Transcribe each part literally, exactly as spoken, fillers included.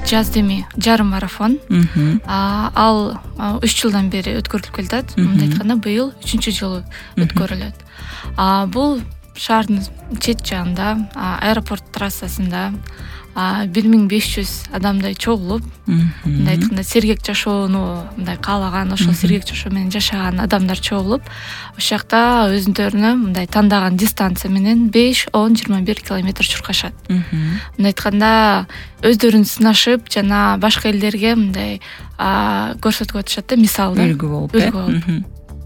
жазд эми жарым марафон. Ал үч жылдан бери өткөрүлүп келатат. Мындай айтканда быйыл үчүнчү жолу өткөрүлөт. Бул шаардын чет жагында, аэропорт трассасында бир миң беш жүз адамдай чогулуп, мындай айтканда сергек жашоону мындай каалаган, ошол сергек жашоо менен жашаган адамдар чогулуп, ошол жакта өздөрүнө мындай тандаган дистанция менен беш, он, жыйырма бир километр чуркашат. Мындай айтканда өздөрүн сынашып, жана башка элдерге мындай көрсөтүп атышат да, мисалды. Үлгү болуп.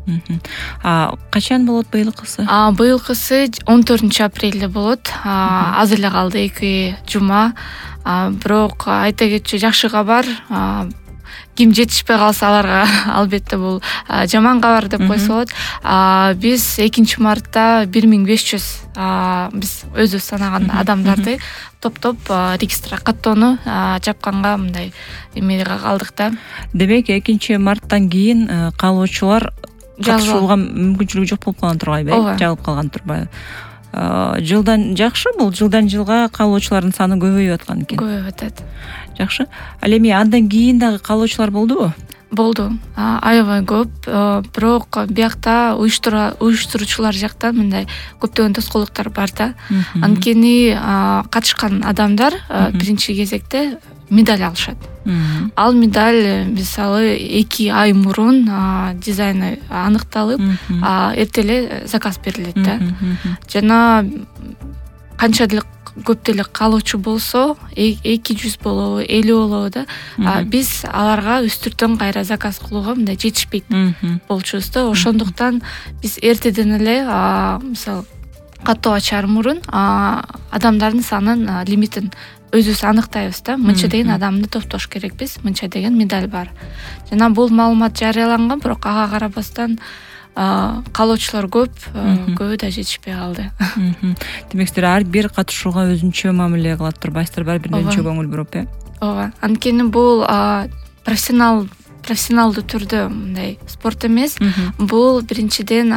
Качан болот быйылкысы? Быйылкысы он төртүнчү апрелде болот. Аз эле калды, эки жума. Бирок айта кетчү жакшы кабар. Ким жетишпей калса аларга албетте бул жаман кабар деп койсо болот. Биз экинчи мартта бир миң беш жүз биз өзүбүз санаган адамдарды топтоп регистрга каттоону жапканга мындай эмеге калдык да. Демек экинчи марттан кийин каалоочулар катышууга мүмкүнчүлүгү жок болуп калган турбайбы? Жабылып калган турбайбы? Жылдан жакшы, бул жылдан жылга каалоочулардын саны көбөйүп аткан экен. Көбөйүп атат. Жакшы. Ал эми андан кийин дагы каалоочулар болдубу? Болду. Аябай көп. Бирок биякта уюштуруучулар жактан мындай көптөгөн тоскоолдуктар бар да. Анткени катышкан адамдар биринчи кезекте медаль алышат. Ал медаль мисалы эки ай мурун дизайны аныкталып, эрте эле заказ берилет да. Жана канча деле көп деле каалоочу болсо, эки жүз болобу, элүү болобу да, биз аларга үстүртөн кайра заказ кылууга мындай жетишпейт болчубуз да. Ошондуктан биз эртеден эле мисалы каттоо ачаар мурун адамдардын санын лимитин өзүбүз аныктайбыз да. Мынча деген адамды топтош керекпиз, мынча деген медаль бар. Жана бул маалымат жарыяланган, бирок ага карабастан каалоочулар көп, көбү да жетишпей калды. Демек силер ар бир катышууга өзүнчө мамиле кылат турбайсыздар, баары бир өзүнчө көңүл буруп, э? Ооба. Анткени бул профессионал профессионалдуу түрдө мындай спорт эмес. Бул биринчиден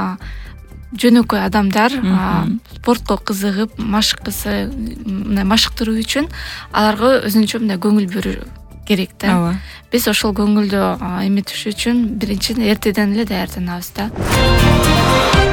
жөнөкөй адамдар спортко кызыгып, машыккысы, мындай машыктыруу үчүн аларга өзүнчө мындай көңүл буруу керек да. Биз ошол көңүлдү эметиш үчүн биринчиден эртеден эле даярданабыз да.